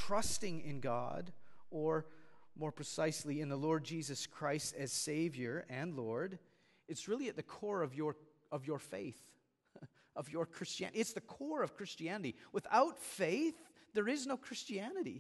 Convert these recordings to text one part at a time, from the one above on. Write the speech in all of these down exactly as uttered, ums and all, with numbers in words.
trusting in God, or more precisely in the Lord Jesus Christ as Savior and Lord, it's really at the core of your, of your faith, of your Christianity. It's the core of Christianity. Without faith, there is no Christianity.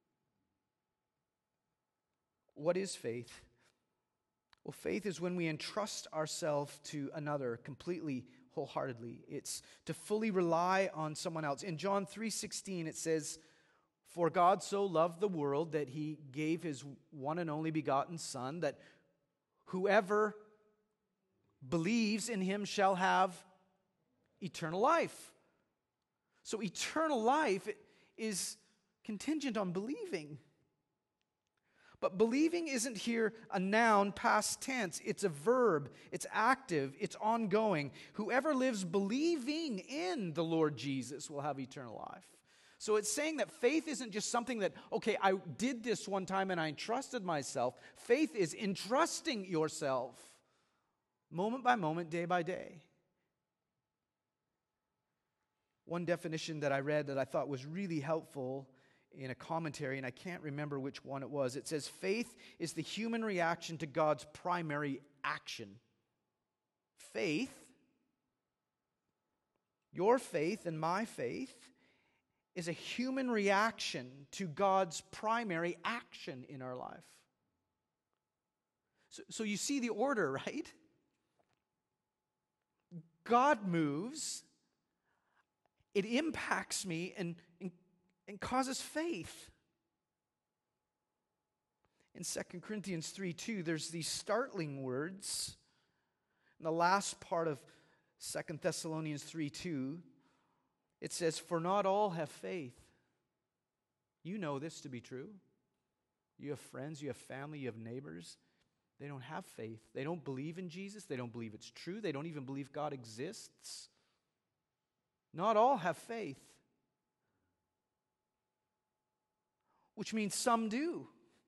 What is faith? Well, faith is when we entrust ourselves to another completely, wholeheartedly. It's to fully rely on someone else. In John three sixteen, it says, "For God so loved the world that He gave His one and only begotten Son, that whoever believes in Him shall have eternal life." So eternal life is contingent on believing. But believing isn't here a noun, past tense. It's a verb. It's active. It's ongoing. Whoever lives believing in the Lord Jesus will have eternal life. So it's saying that faith isn't just something that, okay, I did this one time and I entrusted myself. Faith is entrusting yourself moment by moment, day by day. One definition that I read that I thought was really helpful in a commentary, and I can't remember which one it was. It says, faith is the human reaction to God's primary action. Faith, your faith and my faith, is a human reaction to God's primary action in our life. So, so you see the order, right? God moves, it impacts me and, and and causes faith. In Second Corinthians three two, there's these startling words. In the last part of Second Thessalonians three two, it says, "For not all have faith." You know this to be true. You have friends, you have family, you have neighbors. They don't have faith. They don't believe in Jesus. They don't believe it's true. They don't even believe God exists. Not all have faith. Which means some do.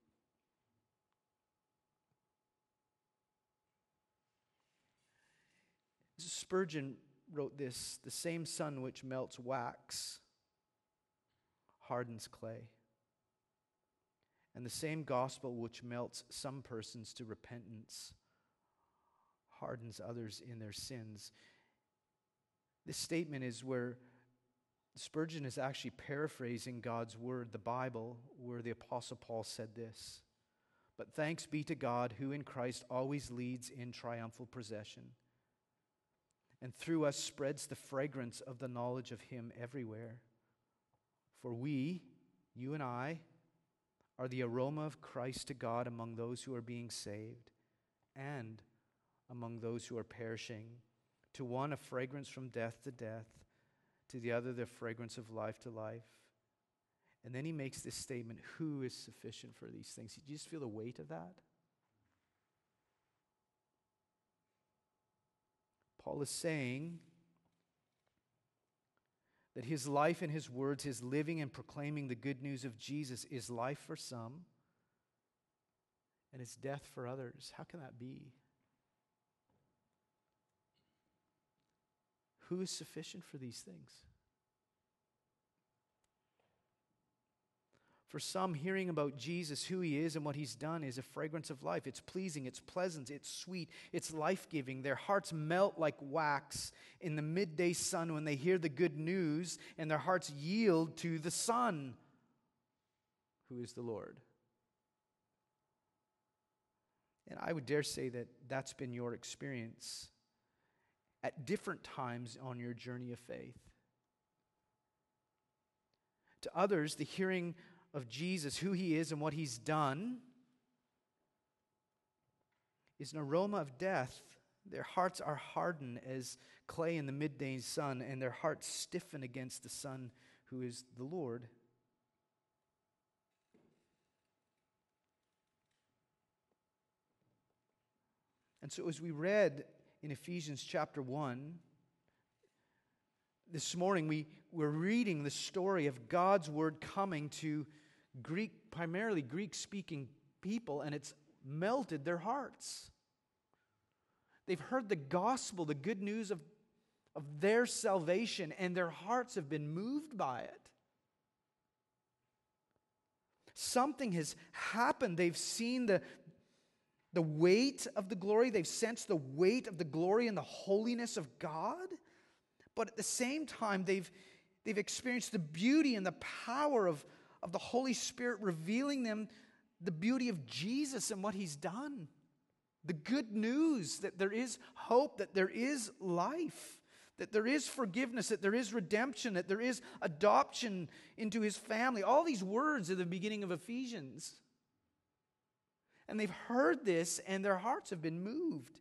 Spurgeon wrote this, "The same sun which melts wax hardens clay. And the same gospel which melts some persons to repentance hardens others in their sins." This statement is where Spurgeon is actually paraphrasing God's word, the Bible, where the Apostle Paul said this, "But thanks be to God, who in Christ always leads in triumphal procession, and through us spreads the fragrance of the knowledge of Him everywhere. For we, you and I, are the aroma of Christ to God among those who are being saved and among those who are perishing. To one, a fragrance from death to death, to the other, the fragrance of life to life." And then he makes this statement, who is sufficient for these things? Do you just feel the weight of that? Paul is saying that his life and his words, his living and proclaiming the good news of Jesus is life for some and it's death for others. How can that be? Who is sufficient for these things? For some, hearing about Jesus, who He is and what He's done, is a fragrance of life. It's pleasing, it's pleasant, it's sweet, it's life-giving. Their hearts melt like wax in the midday sun when they hear the good news, and their hearts yield to the Son, who is the Lord. And I would dare say that that's been your experience at different times on your journey of faith. To others, the hearing of Jesus, who He is and what He's done, is an aroma of death. Their hearts are hardened as clay in the midday sun, and their hearts stiffen against the Son, who is the Lord. And so as we read in Ephesians chapter one, this morning we were reading the story of God's Word coming to Greek, primarily Greek-speaking people, and it's melted their hearts. They've heard the gospel, the good news of, of their salvation, and their hearts have been moved by it. Something has happened. They've seen the, the weight of the glory. They've sensed the weight of the glory and the holiness of God. But at the same time, they've, they've experienced the beauty and the power of, of the Holy Spirit revealing them the beauty of Jesus and what He's done. The good news that there is hope, that there is life, that there is forgiveness, that there is redemption, that there is adoption into His family. All these words at the beginning of Ephesians. And they've heard this and their hearts have been moved.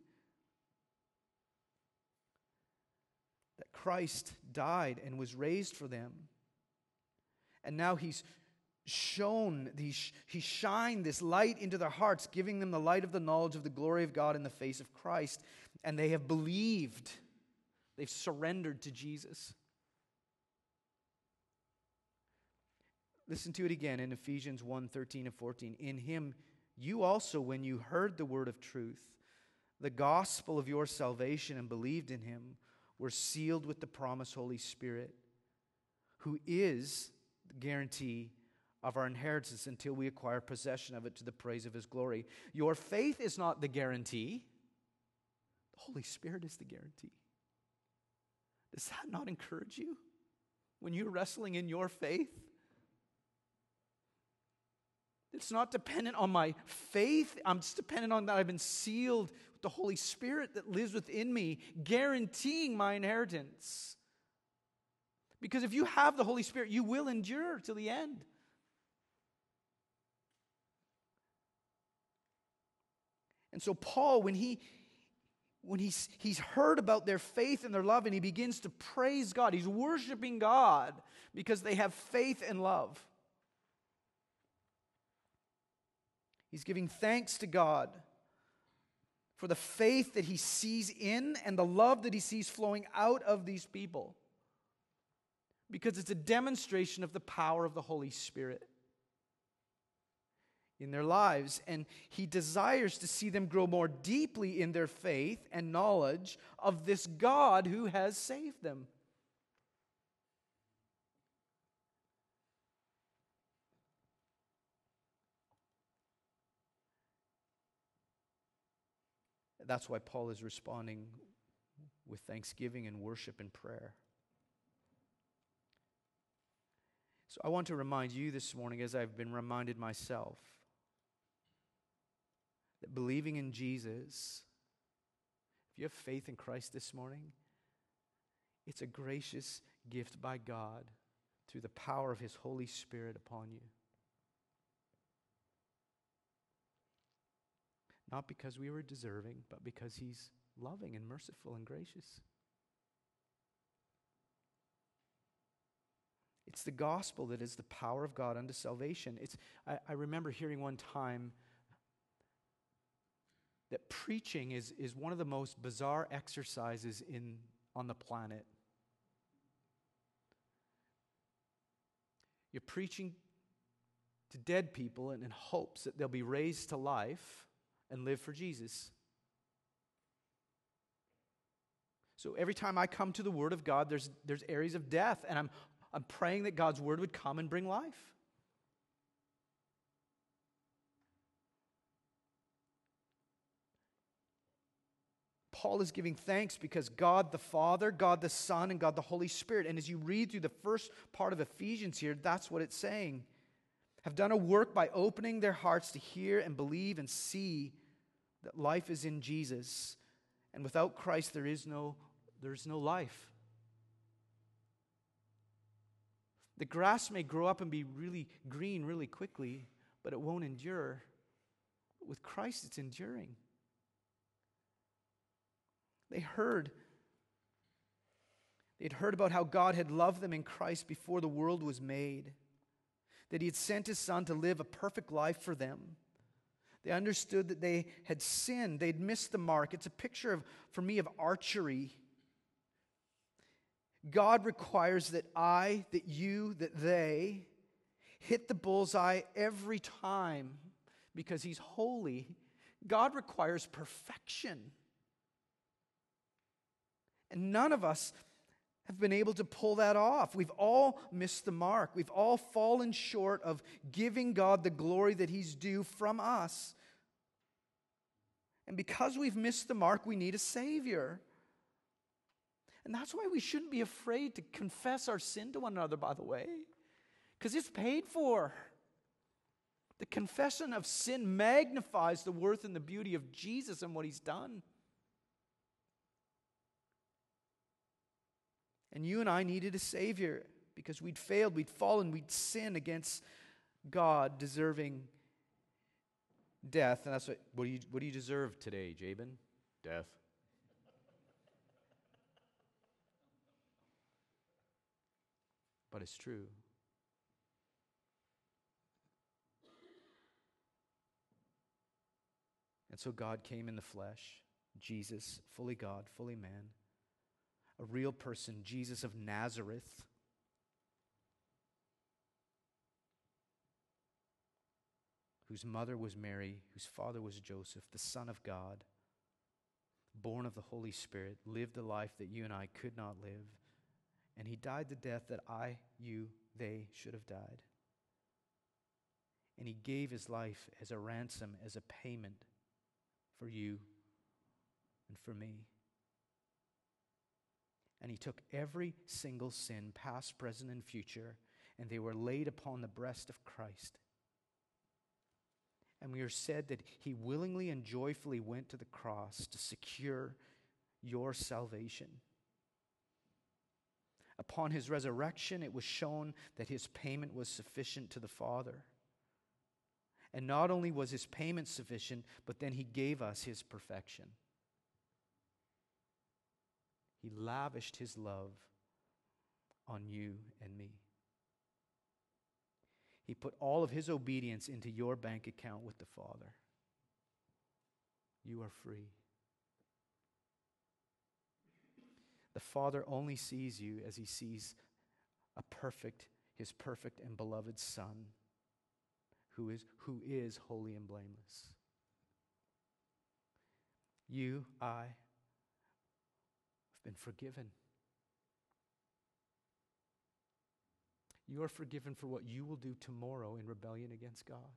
That Christ died and was raised for them. And now He's shown, He's, He shined this light into their hearts, giving them the light of the knowledge of the glory of God in the face of Christ. And they have believed. They've surrendered to Jesus. Listen to it again in Ephesians one, thirteen and fourteen. In Him you also, when you heard the word of truth, the gospel of your salvation, and believed in Him, were sealed with the promised Holy Spirit, who is the guarantee of our inheritance until we acquire possession of it to the praise of His glory. Your faith is not the guarantee. The Holy Spirit is the guarantee. Does that not encourage you when you're wrestling in your faith? It's not dependent on my faith. I'm just dependent on that I've been sealed with the Holy Spirit that lives within me, guaranteeing my inheritance. Because if you have the Holy Spirit, you will endure till the end. And so Paul, when he when he's, he's heard about their faith and their love, and he begins to praise God, he's worshiping God because they have faith and love. He's giving thanks to God for the faith that he sees in and the love that he sees flowing out of these people. Because it's a demonstration of the power of the Holy Spirit in their lives. And he desires to see them grow more deeply in their faith and knowledge of this God who has saved them. That's why Paul is responding with thanksgiving and worship and prayer. So I want to remind you this morning, as I've been reminded myself, that believing in Jesus, if you have faith in Christ this morning, it's a gracious gift by God through the power of His Holy Spirit upon you. Not because we were deserving, but because He's loving and merciful and gracious. It's the gospel that is the power of God unto salvation. It's, I, I remember hearing one time that preaching is, is one of the most bizarre exercises in on the planet. You're preaching to dead people and in hopes that they'll be raised to life and live for Jesus. So every time I come to the Word of God, there's, there's areas of death, and I'm, I'm praying that God's Word would come and bring life. Paul is giving thanks because God the Father, God the Son, and God the Holy Spirit, and as you read through the first part of Ephesians here, that's what it's saying, have done a work by opening their hearts to hear and believe and see that life is in Jesus. And without Christ, there is no, there is no life. The grass may grow up and be really green really quickly, but it won't endure. But with Christ, it's enduring. They heard, they'd heard about how God had loved them in Christ before the world was made, that He had sent His Son to live a perfect life for them. They understood that they had sinned. They'd missed the mark. It's a picture of, for me, of archery. God requires that I, that you, that they hit the bullseye every time because He's holy. God requires perfection. And none of us have been able to pull that off. We've all missed the mark. We've all fallen short of giving God the glory that He's due from us. And because we've missed the mark, we need a Savior. And that's why we shouldn't be afraid to confess our sin to one another, by the way, because it's paid for. The confession of sin magnifies the worth and the beauty of Jesus and what He's done. And you and I needed a Savior because we'd failed, we'd fallen, we'd sinned against God, deserving death. And that's what, what do you, what do you deserve today, Jabin? Death. But it's true. And so God came in the flesh, Jesus, fully God, fully man, a real person, Jesus of Nazareth, whose mother was Mary, whose father was Joseph, the Son of God, born of the Holy Spirit, lived a life that you and I could not live, and He died the death that I, you, they should have died. And He gave His life as a ransom, as a payment for you and for me. And He took every single sin, past, present, and future, and they were laid upon the breast of Christ. And we are said that He willingly and joyfully went to the cross to secure your salvation. Upon His resurrection, it was shown that His payment was sufficient to the Father. And not only was His payment sufficient, but then He gave us His perfection. He lavished His love on you and me. He put all of His obedience into your bank account with the Father. You are free. The Father only sees you as He sees a perfect, His perfect and beloved Son, who is, who is holy and blameless. You, I, have been forgiven. You are forgiven for what you will do tomorrow in rebellion against God.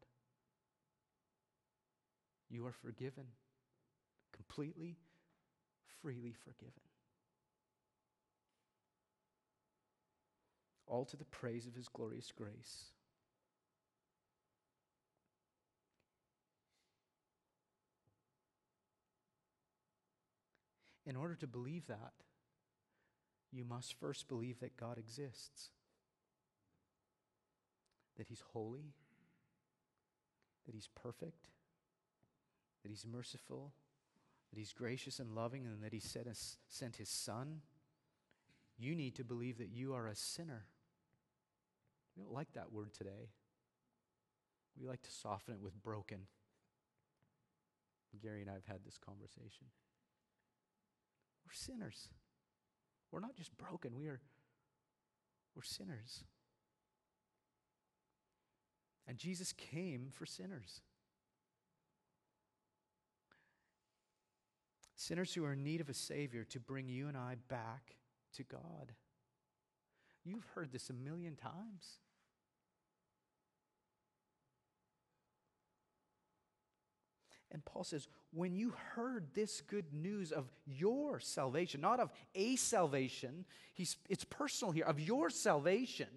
You are forgiven. Completely, freely forgiven. All to the praise of His glorious grace. In order to believe that, you must first believe that God exists. That He's holy, that He's perfect, that He's merciful, that He's gracious and loving, and that He sent His, sent His Son. You need to believe that you are a sinner. We don't like that word today. We like to soften it with broken. Gary and I have had this conversation. We're sinners. We're not just broken, we are we're sinners. And Jesus came for sinners. Sinners who are in need of a Savior to bring you and I back to God. You've heard this a million times. And Paul says, when you heard this good news of your salvation, not of a salvation, he's, it's personal here, of your salvation,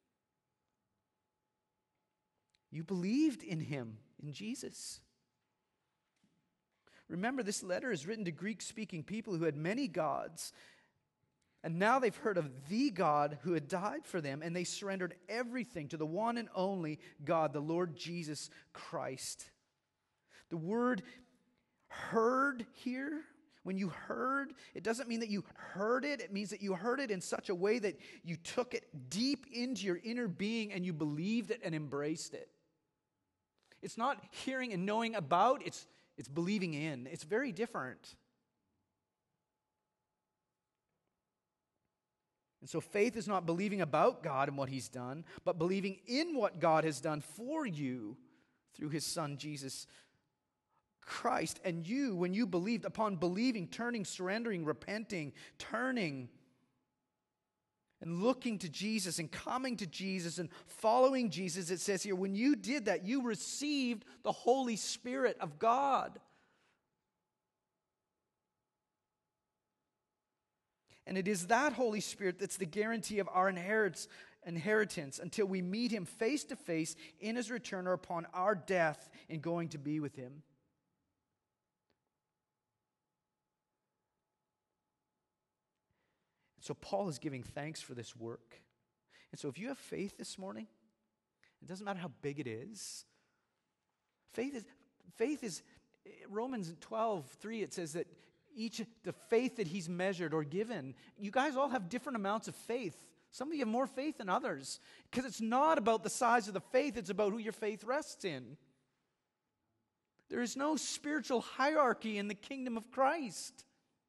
you believed in Him, in Jesus. Remember, this letter is written to Greek-speaking people who had many gods, and now they've heard of the God who had died for them, and they surrendered everything to the one and only God, the Lord Jesus Christ. The word heard here, when you heard, it doesn't mean that you heard it. It means that you heard it in such a way that you took it deep into your inner being and you believed it and embraced it. It's not hearing and knowing about, it's, it's believing in. It's very different. And so faith is not believing about God and what He's done, but believing in what God has done for you through His Son, Jesus Christ. And you, when you believed, upon believing, turning, surrendering, repenting, turning, and looking to Jesus and coming to Jesus and following Jesus, it says here, when you did that, you received the Holy Spirit of God. And it is that Holy Spirit that's the guarantee of our inheritance, inheritance until we meet Him face to face in His return or upon our death in going to be with Him. So Paul is giving thanks for this work. And so if you have faith this morning, it doesn't matter how big it is. Faith is, faith is Romans twelve three, it says that each, the faith that he's measured or given, you guys all have different amounts of faith. Some of you have more faith than others. Because it's not about the size of the faith, it's about who your faith rests in. There is no spiritual hierarchy in the kingdom of Christ.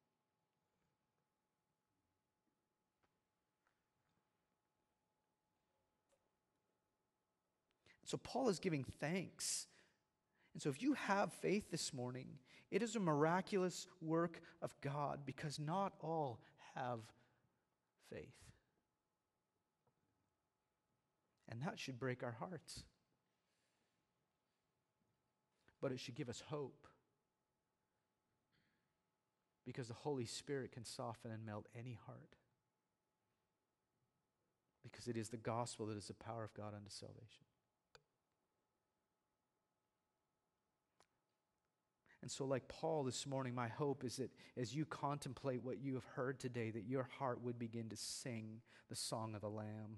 So Paul is giving thanks. And so if you have faith this morning, it is a miraculous work of God because not all have faith. And that should break our hearts. But it should give us hope. Because the Holy Spirit can soften and melt any heart. Because it is the gospel that is the power of God unto salvation. And so like Paul this morning, my hope is that as you contemplate what you have heard today, that your heart would begin to sing the song of the Lamb.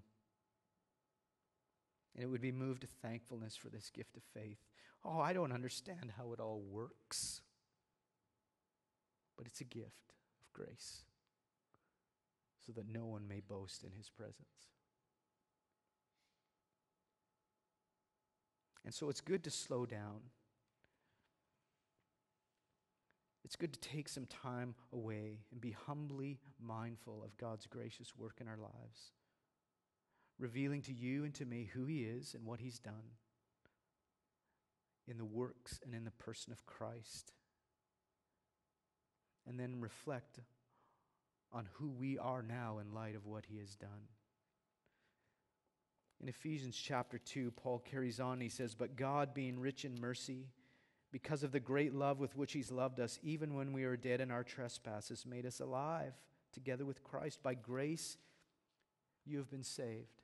And it would be moved to thankfulness for this gift of faith. Oh, I don't understand how it all works. But it's a gift of grace so that no one may boast in His presence. And so it's good to slow down. It's good to take some time away and be humbly mindful of God's gracious work in our lives, revealing to you and to me who He is and what He's done in the works and in the person of Christ. And then reflect on who we are now in light of what He has done. In Ephesians chapter two, Paul carries on. He says, "But God, being rich in mercy, because of the great love with which He's loved us, even when we were dead in our trespasses, made us alive together with Christ. By grace you have been saved.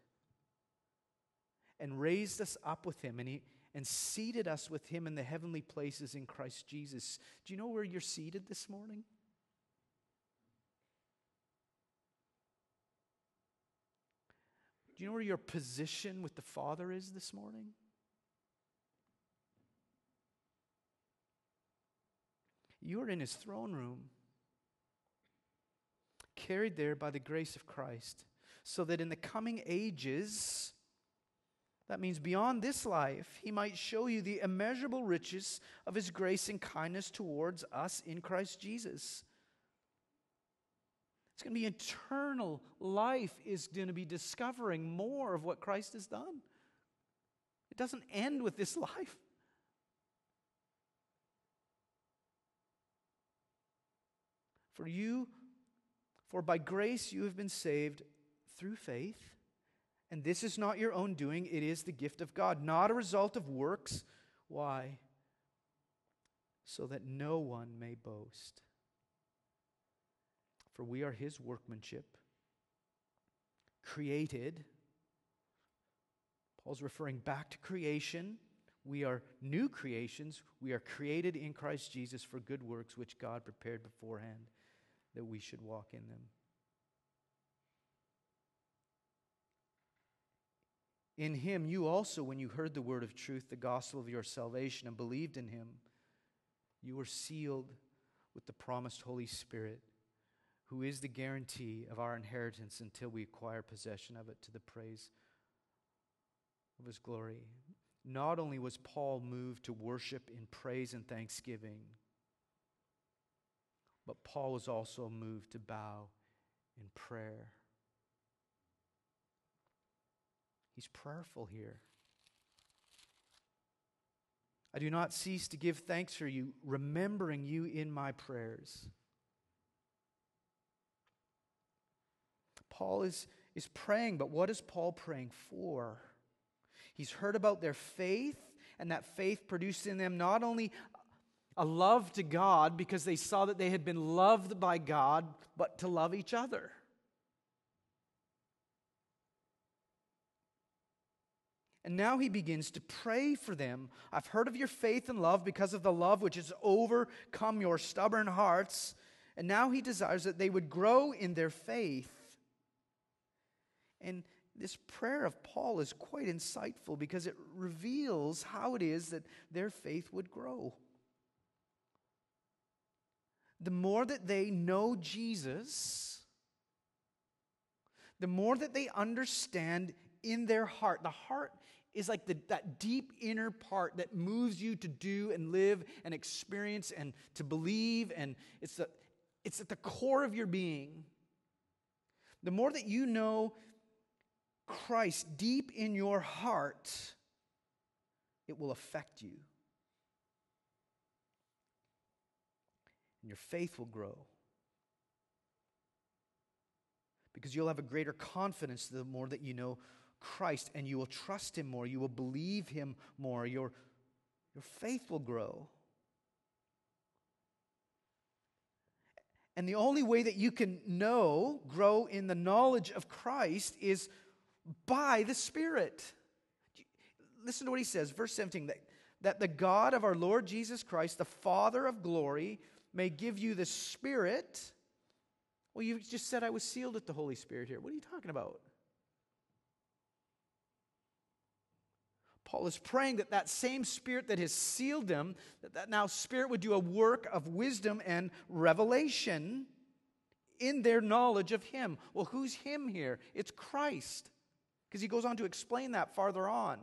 And raised us up with Him, and He and seated us with Him in the heavenly places in Christ Jesus." Do you know where you're seated this morning? Do you know where your position with the Father is this morning? You are in His throne room, carried there by the grace of Christ, so that in the coming ages, that means beyond this life, He might show you the immeasurable riches of His grace and kindness towards us in Christ Jesus. It's going to be eternal life is going to be discovering more of what Christ has done. It doesn't end with this life. For you, for by grace you have been saved through faith, and this is not your own doing, it is the gift of God, not a result of works. Why? So that no one may boast. For we are His workmanship, created. Paul's referring back to creation. We are new creations. We are created in Christ Jesus for good works, which God prepared beforehand that we should walk in them. In Him you also, when you heard the word of truth, the gospel of your salvation, and believed in Him, you were sealed with the promised Holy Spirit, who is the guarantee of our inheritance until we acquire possession of it to the praise of His glory. Not only was Paul moved to worship in praise and thanksgiving, but Paul was also moved to bow in prayer. He's prayerful here. I do not cease to give thanks for you, remembering you in my prayers. Paul is, is praying, but what is Paul praying for? He's heard about their faith, and that faith produced in them not only a love to God because they saw that they had been loved by God, but to love each other. And now he begins to pray for them. I've heard of your faith and love because of the love which has overcome your stubborn hearts. And now he desires that they would grow in their faith. And this prayer of Paul is quite insightful because it reveals how it is that their faith would grow. The more that they know Jesus, the more that they understand in their heart. The heart is like the, that deep inner part that moves you to do and live and experience and to believe, and it's, the, it's at the core of your being. The more that you know Christ deep in your heart, it will affect you. And your faith will grow. Because you'll have a greater confidence the more that you know Christ, and you will trust Him more. You will believe Him more. Your, your faith will grow. And the only way that you can know, grow in the knowledge of Christ is by the Spirit. Listen to what he says, verse seventeen, that, that the God of our Lord Jesus Christ, the Father of glory, may give you the Spirit. Well, you just said I was sealed with the Holy Spirit here. What are you talking about? Paul is praying that that same Spirit that has sealed them, that that now Spirit would do a work of wisdom and revelation in their knowledge of Him. Well, who's Him here? It's Christ. Because he goes on to explain that farther on.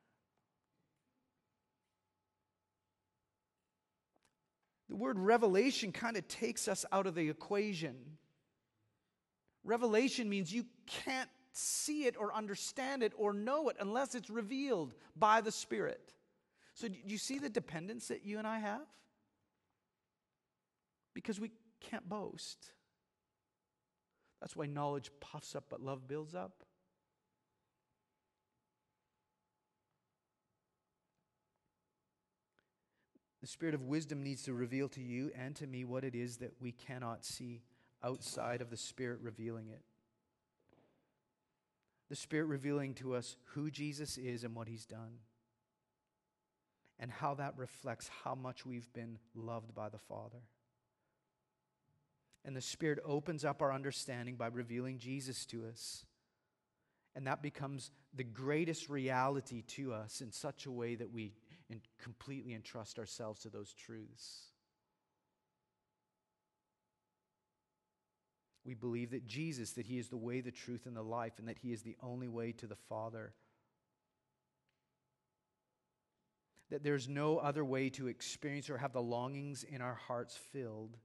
The word revelation kind of takes us out of the equation. Revelation means you can't see it or understand it or know it unless it's revealed by the Spirit. So do you see the dependence that you and I have? Because we can't boast. That's why knowledge puffs up but love builds up. The Spirit of wisdom needs to reveal to you and to me what it is that we cannot see outside of the Spirit revealing it. The Spirit revealing to us who Jesus is and what He's done, and how that reflects how much we've been loved by the Father. And the Spirit opens up our understanding by revealing Jesus to us. And that becomes the greatest reality to us in such a way that we and completely entrust ourselves to those truths. We believe that Jesus, that He is the way, the truth, and the life, and that He is the only way to the Father. That there's no other way to experience or have the longings in our hearts filled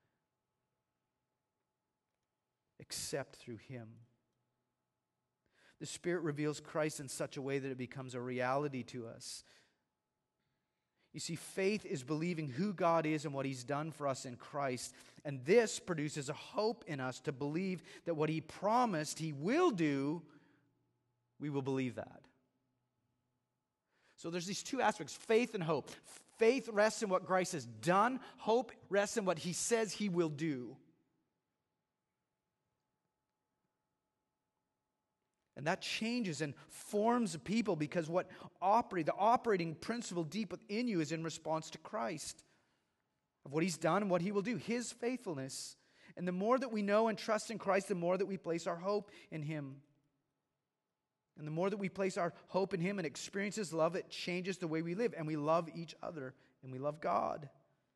except through Him. The Spirit reveals Christ in such a way that it becomes a reality to us. You see, faith is believing who God is and what He's done for us in Christ. And this produces a hope in us to believe that what He promised He will do, we will believe that. So there's these two aspects, faith and hope. Faith rests in what Christ has done. Hope rests in what He says He will do. And that changes and forms people because what operate, the operating principle deep within you is in response to Christ, of what He's done and what He will do, His faithfulness. And the more that we know and trust in Christ, the more that we place our hope in Him. And the more that we place our hope in Him and experience His love, it changes the way we live. And we love each other and we love God.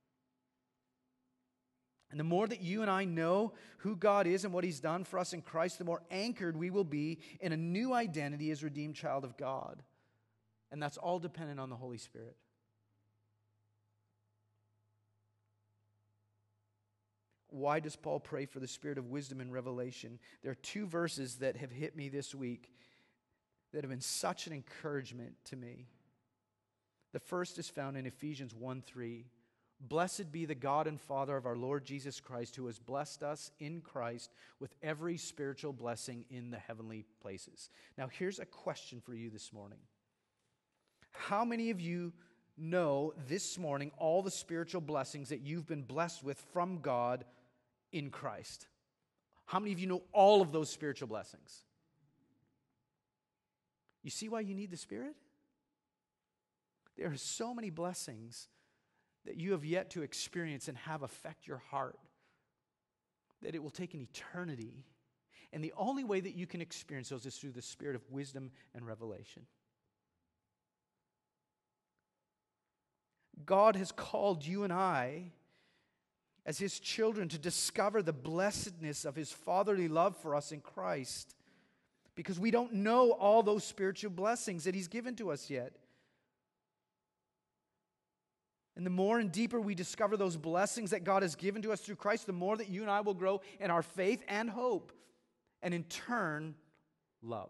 And the more that you and I know who God is and what He's done for us in Christ, the more anchored we will be in a new identity as redeemed child of God. And that's all dependent on the Holy Spirit. Why does Paul pray for the spirit of wisdom and revelation? There are two verses that have hit me this week that have been such an encouragement to me. The first is found in Ephesians one three. Blessed be the God and Father of our Lord Jesus Christ, who has blessed us in Christ with every spiritual blessing in the heavenly places. Now, here's a question for you this morning. How many of you know this morning all the spiritual blessings that you've been blessed with from God in Christ? How many of you know all of those spiritual blessings? You see why you need the Spirit? There are so many blessings that you have yet to experience and have affect your heart that it will take an eternity. And the only way that you can experience those is through the Spirit of wisdom and revelation. God has called you and I as His children to discover the blessedness of His fatherly love for us in Christ, because we don't know all those spiritual blessings that He's given to us yet. And the more and deeper we discover those blessings that God has given to us through Christ, the more that you and I will grow in our faith and hope, and in turn, love.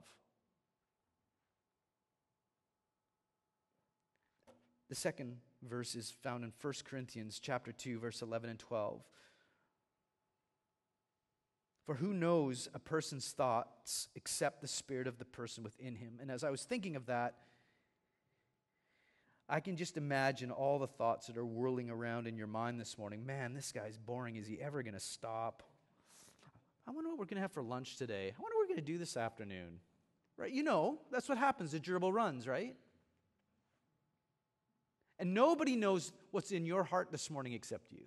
The second verse is found in First Corinthians chapter two, verse eleven and twelve. For who knows a person's thoughts except the spirit of the person within him? And as I was thinking of that, I can just imagine all the thoughts that are whirling around in your mind this morning. Man, this guy's boring. Is he ever going to stop? I wonder what we're going to have for lunch today. I wonder what we're going to do this afternoon. Right? You know, that's what happens at Gerbil Runs, right? And nobody knows what's in your heart this morning except you.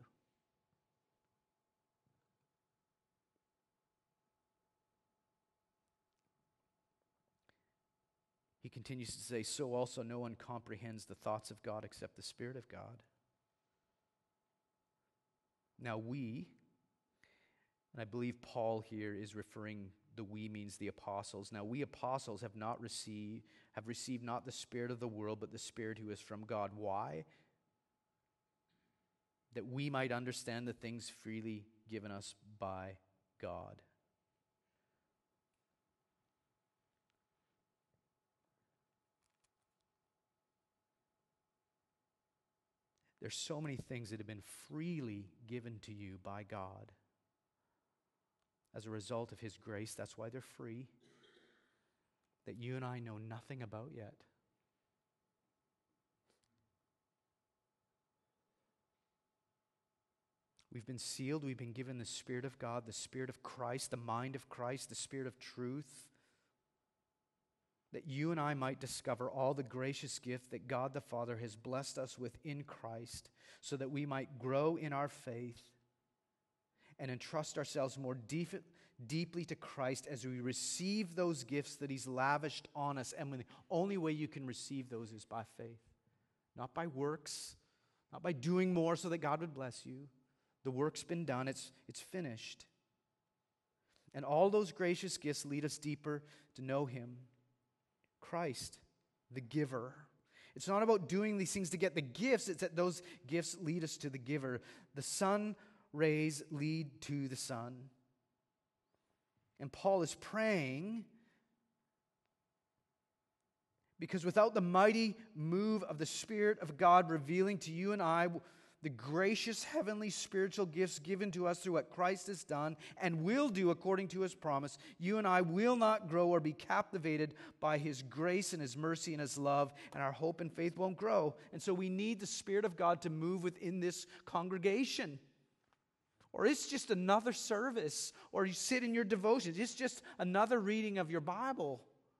He continues to say, so also no one comprehends the thoughts of God except the Spirit of God. Now we, and I believe Paul here is referring, the we means the apostles. Now we apostles have not received, have received not the spirit of the world, but the Spirit who is from God. Why? That we might understand the things freely given us by God. There's so many things that have been freely given to you by God as a result of His grace. That's why they're free, that you and I know nothing about yet. We've been sealed. We've been given the Spirit of God, the Spirit of Christ, the mind of Christ, the Spirit of truth, that you and I might discover all the gracious gift that God the Father has blessed us with in Christ, so that we might grow in our faith and entrust ourselves more deep, deeply to Christ as we receive those gifts that He's lavished on us. And when the only way you can receive those is by faith, not by works, not by doing more so that God would bless you. The work's been done. It's, it's finished. And all those gracious gifts lead us deeper to know Him. Christ, the giver. It's not about doing these things to get the gifts. It's that those gifts lead us to the giver. The sun rays lead to the sun. And Paul is praying because without the mighty move of the Spirit of God revealing to you and I the gracious heavenly spiritual gifts given to us through what Christ has done and will do according to His promise, you and I will not grow or be captivated by His grace and His mercy and His love, and our hope and faith won't grow. And so we need the Spirit of God to move within this congregation. Or it's just another service, or you sit in your devotions. It's just another reading of your Bible.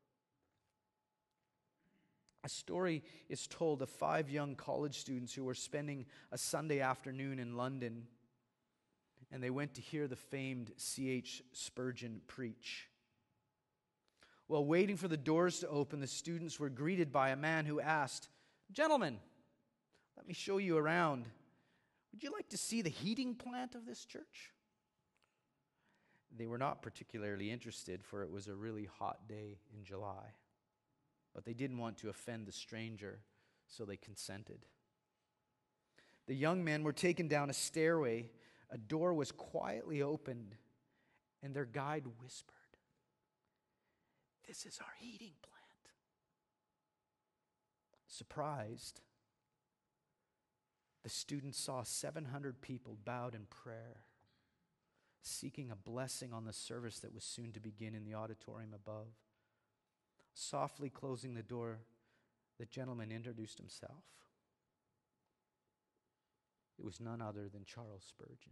A story is told of five young college students who were spending a Sunday afternoon in London, and they went to hear the famed C H Spurgeon preach. While waiting for the doors to open, the students were greeted by a man who asked, "Gentlemen, let me show you around. Would you like to see the heating plant of this church?" They were not particularly interested, for it was a really hot day in July. But they didn't want to offend the stranger, so they consented. The young men were taken down a stairway. A door was quietly opened, and their guide whispered, "This is our heating plant." Surprised, the students saw seven hundred people bowed in prayer, seeking a blessing on the service that was soon to begin in the auditorium above. Softly closing the door, the gentleman introduced himself. It was none other than Charles Spurgeon.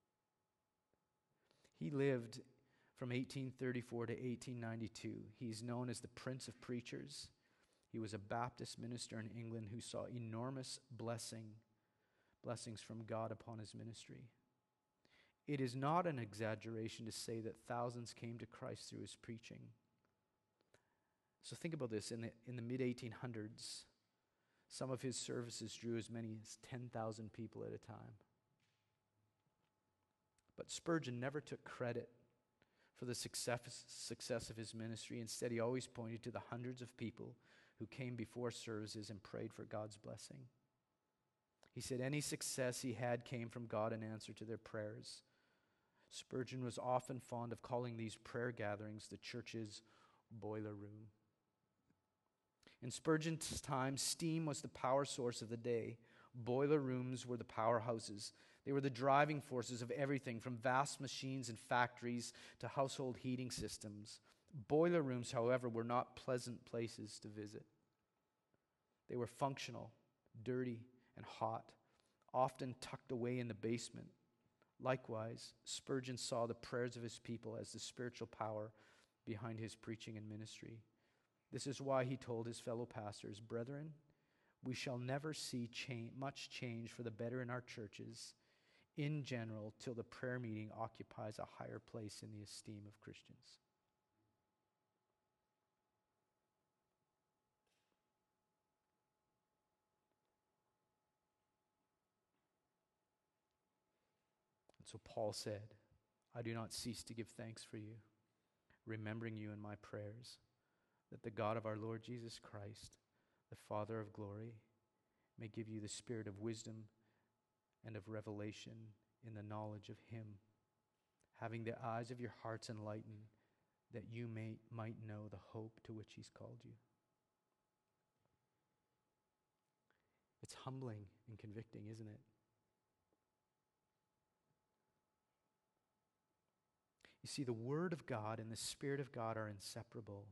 He lived from eighteen thirty-four to eighteen ninety-two. He's known as the Prince of Preachers. He was a Baptist minister in England who saw enormous blessing, blessings from God upon his ministry. It is not an exaggeration to say that thousands came to Christ through his preaching. So think about this. In the, in the mid eighteen hundreds, some of his services drew as many as ten thousand people at a time. But Spurgeon never took credit for the success, success of his ministry. Instead, he always pointed to the hundreds of people who came before services and prayed for God's blessing. He said any success he had came from God in answer to their prayers. Spurgeon was often fond of calling these prayer gatherings the church's boiler room. In Spurgeon's time, steam was the power source of the day. Boiler rooms were the powerhouses. They were the driving forces of everything from vast machines and factories to household heating systems. Boiler rooms, however, were not pleasant places to visit. They were functional, dirty, and hot, often tucked away in the basement. Likewise, Spurgeon saw the prayers of his people as the spiritual power behind his preaching and ministry. This is why he told his fellow pastors, "Brethren, we shall never see change, much change for the better in our churches in general till the prayer meeting occupies a higher place in the esteem of Christians." And so Paul said, "I do not cease to give thanks for you, remembering you in my prayers, that the God of our Lord Jesus Christ, the Father of glory, may give you the spirit of wisdom and of revelation in the knowledge of him, having the eyes of your hearts enlightened, that you may might know the hope to which he's called you." It's humbling and convicting, isn't it? You see, the Word of God and the Spirit of God are inseparable.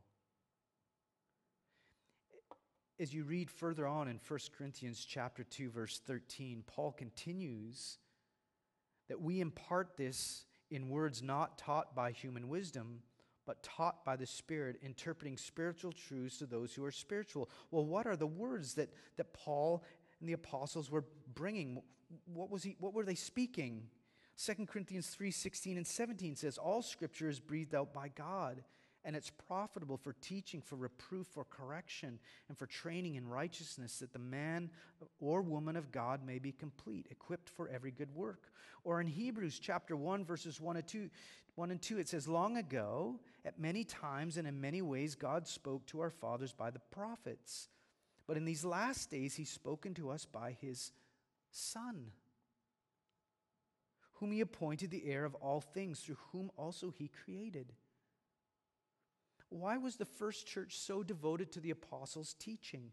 As you read further on in First Corinthians chapter two, verse thirteen, Paul continues that we impart this in words not taught by human wisdom, but taught by the Spirit, interpreting spiritual truths to those who are spiritual. Well, what are the words that, that Paul and the apostles were bringing? What was he? What were they speaking? Second Corinthians three sixteen and seventeen says, "All Scripture is breathed out by God, and it's profitable for teaching, for reproof, for correction, and for training in righteousness, that the man or woman of God may be complete, equipped for every good work." Or in Hebrews chapter one, verses one and two, one and two, it says, "Long ago, at many times and in many ways, God spoke to our fathers by the prophets. But in these last days, he's spoken to us by his Son, whom he appointed the heir of all things, through whom also he created." Why was the first church so devoted to the apostles' teaching?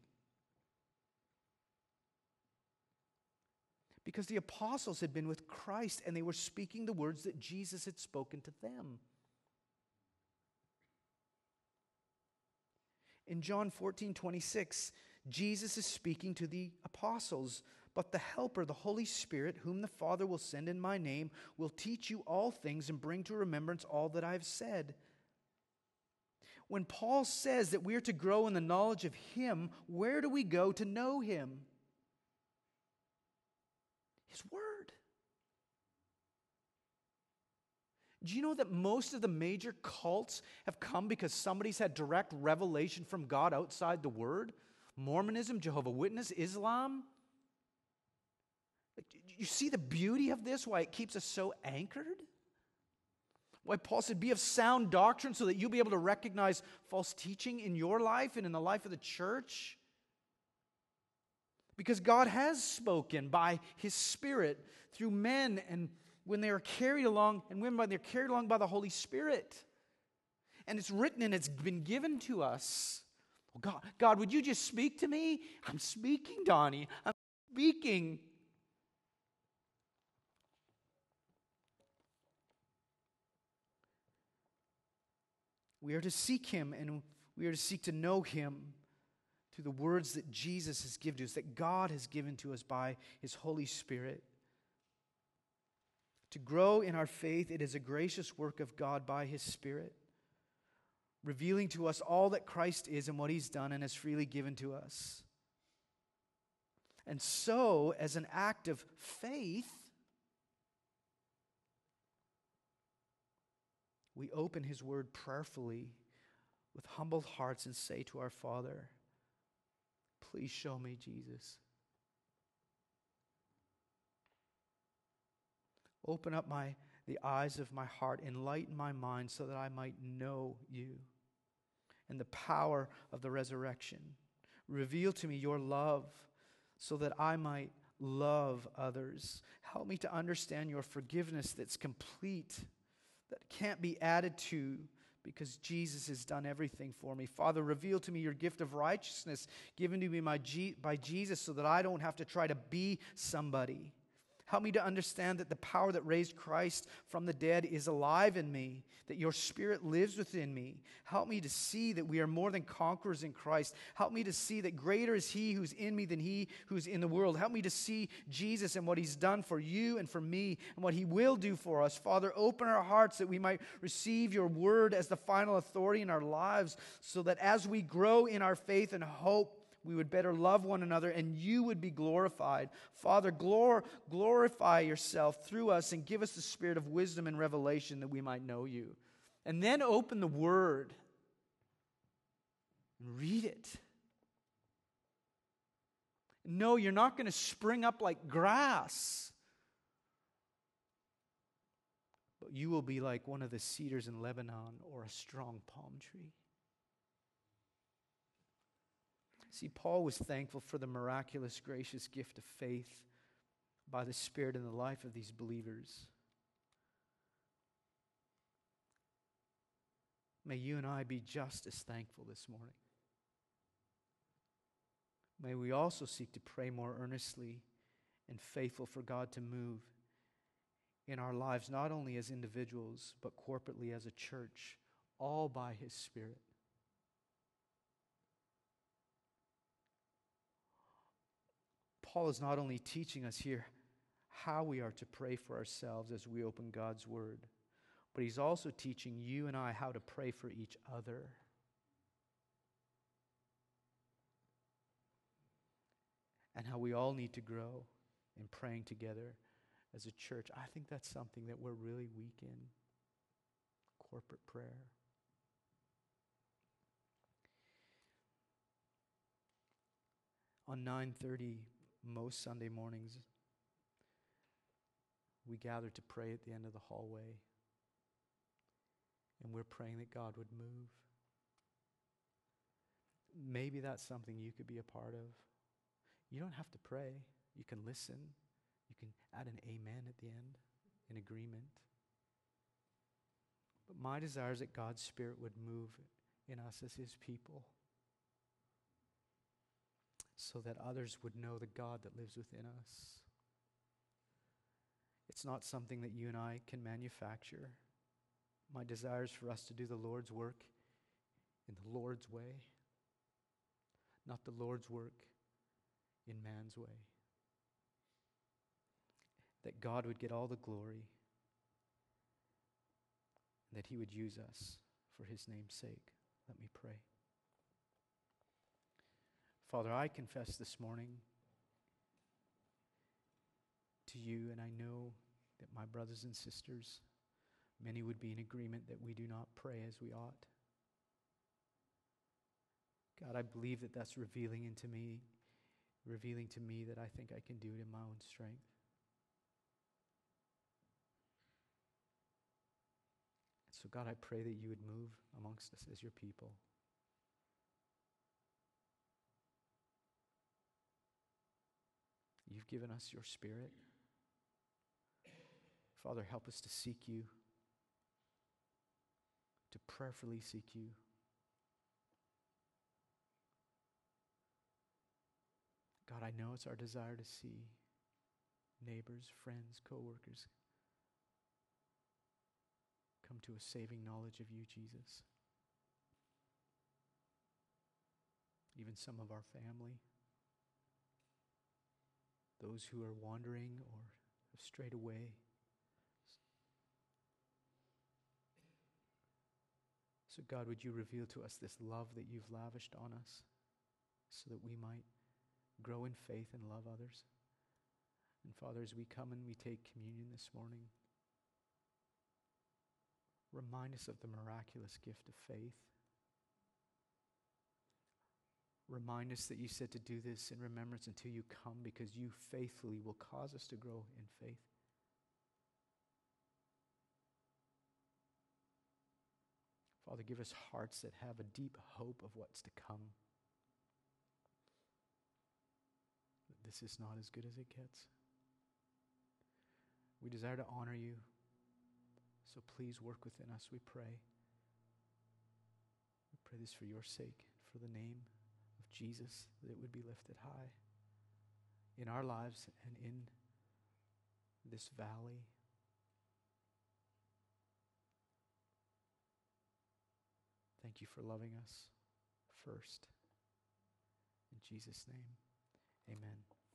Because the apostles had been with Christ and they were speaking the words that Jesus had spoken to them. In John fourteen twenty-six, Jesus is speaking to the apostles. "But the Helper, the Holy Spirit, whom the Father will send in my name, will teach you all things and bring to remembrance all that I have said." When Paul says that we are to grow in the knowledge of him, where do we go to know him? His Word. Do you know that most of the major cults have come because somebody's had direct revelation from God outside the Word? Mormonism, Jehovah's Witness, Islam. You see the beauty of this, why it keeps us so anchored? Why Paul said, "Be of sound doctrine," so that you'll be able to recognize false teaching in your life and in the life of the church. Because God has spoken by his Spirit through men, and when they are carried along, and when they're carried along by the Holy Spirit. And it's written and it's been given to us. Well, God, God, would you just speak to me? I'm speaking, Donnie. I'm speaking. We are to seek Him, and we are to seek to know Him through the words that Jesus has given to us, that God has given to us by His Holy Spirit. To grow in our faith, it is a gracious work of God by His Spirit, revealing to us all that Christ is and what He's done and has freely given to us. And so, as an act of faith, we open His Word prayerfully with humble hearts and say to our Father, please show me Jesus. Open up my the eyes of my heart, enlighten my mind so that I might know You and the power of the resurrection. Reveal to me Your love so that I might love others. Help me to understand Your forgiveness that's complete, that can't be added to because Jesus has done everything for me. Father, reveal to me Your gift of righteousness given to me by Jesus so that I don't have to try to be somebody. Help me to understand that the power that raised Christ from the dead is alive in me, that Your Spirit lives within me. Help me to see that we are more than conquerors in Christ. Help me to see that greater is He who's in me than he who's in the world. Help me to see Jesus and what He's done for You and for me and what He will do for us. Father, open our hearts that we might receive Your word as the final authority in our lives, so that as we grow in our faith and hope, we would better love one another and You would be glorified. Father, glor- glorify Yourself through us and give us the spirit of wisdom and revelation that we might know You. And then open the Word and read it. No, you're not going to spring up like grass, but you will be like one of the cedars in Lebanon or a strong palm tree. See, Paul was thankful for the miraculous, gracious gift of faith by the Spirit in the life of these believers. May you and I be just as thankful this morning. May we also seek to pray more earnestly and faithful for God to move in our lives, not only as individuals, but corporately as a church, all by His Spirit. Paul is not only teaching us here how we are to pray for ourselves as we open God's Word, but he's also teaching you and I how to pray for each other. And how we all need to grow in praying together as a church. I think that's something that we're really weak in. Corporate prayer. On nine thirty, most Sunday mornings, we gather to pray at the end of the hallway. And we're praying that God would move. Maybe that's something you could be a part of. You don't have to pray. You can listen. You can add an amen at the end in agreement. But my desire is that God's Spirit would move in us as His people, so that others would know the God that lives within us. It's not something that you and I can manufacture. My desire is for us to do the Lord's work in the Lord's way, not the Lord's work in man's way. That God would get all the glory, and that He would use us for His name's sake. Let me pray. Father, I confess this morning to you, and I know that my brothers and sisters, many would be in agreement that we do not pray as we ought. God, I believe that that's revealing into me, revealing to me that I think I can do it in my own strength. So God, I pray that you would move amongst us as your people. You've given us your Spirit. Father, help us to seek you, to prayerfully seek you. God, I know it's our desire to see neighbors, friends, co-workers come to a saving knowledge of you, Jesus. even some of our family, those who are wandering or have strayed away. So God, would you reveal to us this love that you've lavished on us so that we might grow in faith and love others? And Father, as we come and we take communion this morning, remind us of the miraculous gift of faith. Remind us that you said to do this in remembrance until you come, because you faithfully will cause us to grow in faith. Father, give us hearts that have a deep hope of what's to come. That this is not as good as it gets. We desire to honor you, so please work within us, we pray. We pray this for your sake, for the name of Jesus, that it would be lifted high in our lives and in this valley. Thank you for loving us first. In Jesus' name, amen.